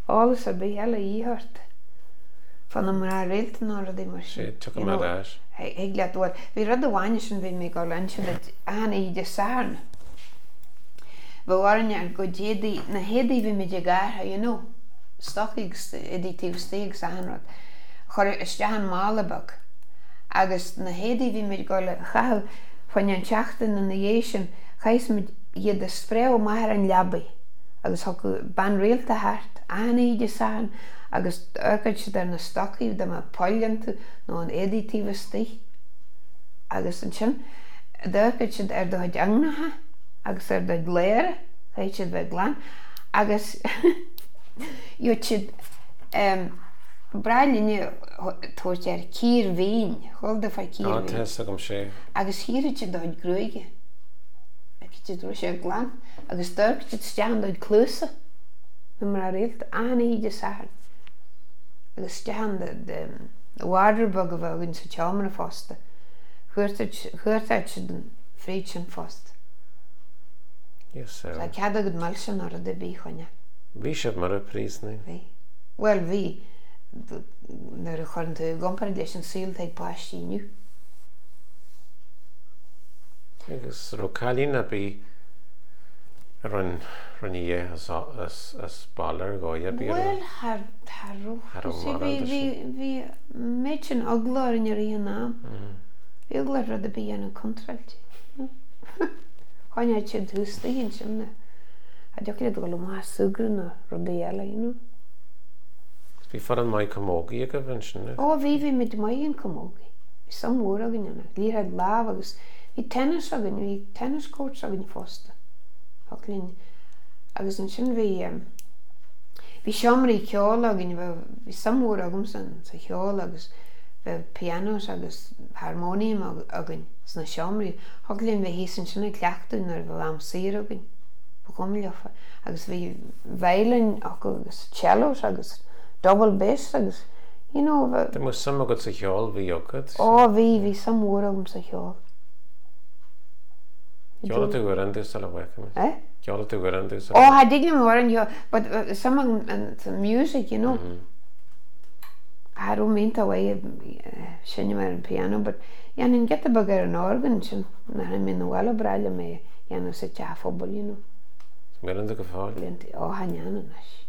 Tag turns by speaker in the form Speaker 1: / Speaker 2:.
Speaker 1: álas a bhí eile íthart fan am rá réalta ná a d mar
Speaker 2: sé tu mar ráis.
Speaker 1: Ag leadhil bhí rud amháine sin bhí mé gá lein sin ana iad sána. Bhhaine go déadaí na héadaí bhí mé de gátha stochaigh editíh stíigh sanrad chuir istean málabach agus na héadaí bhí mé go le chail chuin an teachtain na dhé sin chais iad a spréo maithar an leabaí agus thu ban réalta thart ana iad san agus orcaid si ar na stochaíh de poillianta nó an editíh stí agus an sin d'orcaid si ar do deangnathe agus ar do léire chéid siad bheith glan agus iad siad brailíne tuairt ar cír bhín chul de fá cír
Speaker 2: bhín
Speaker 1: agus híirid siad dóid grúige siad ru sé glan agus d'orcaid siad stean dóid clúsa na mar a réalta ana iad san agus stean de waterbug a bhaginn sa teamara fásta chuirteid siad an fríd sin fásta a cead agad mal sin ar a de bí chuine.
Speaker 2: Bhí sibh mar a prísna?
Speaker 1: Bhí. Well, bhí nar a chuann tú gompar leis an síl ag páistíniu.
Speaker 2: Agus rocálín a bí runní as ballar gáid a bí?
Speaker 1: Well, thar rúch. Bhí méid sin agláir in ar íon nám. Bhí agláir rud a bí an contrailt. Cháineid siad thustaíonn sin a deochad go le más sugrán a rud eile.
Speaker 2: Bhí far an maith commógaí a go bhain sin?
Speaker 1: Bhí mid maithíon commógaí. Bhí samhór a gine líthad láb agus bhí tennis a gine, bhí tennis courts a gine fásta. Agus an sin bhí seomraí ceála a gine bhí samhór agam san sa cheála agus bheith pianos agus harmónium a gine sna seomraí. Thglíonn bheith hí san sinna cleachtún ar bheith am sír a gine. Lefa agus bhí bhéileinn agus cellos agus double bass agus Tá
Speaker 2: mu sam agad sa cheáil bhí jogad?
Speaker 1: Bhí samhór agam sa cheáil.
Speaker 2: Ceála tú gur an dús a le bhaicim? Ceála tú gur an dús a
Speaker 1: le bhaicim? Diglim war an but some music, Harú mínta bhaid sinne mar an piano, but in get bag ar an organ sin na min bhile breile mé dhéanamh sa teafobal,
Speaker 2: Mar an go fáil?
Speaker 1: Haneanna leis.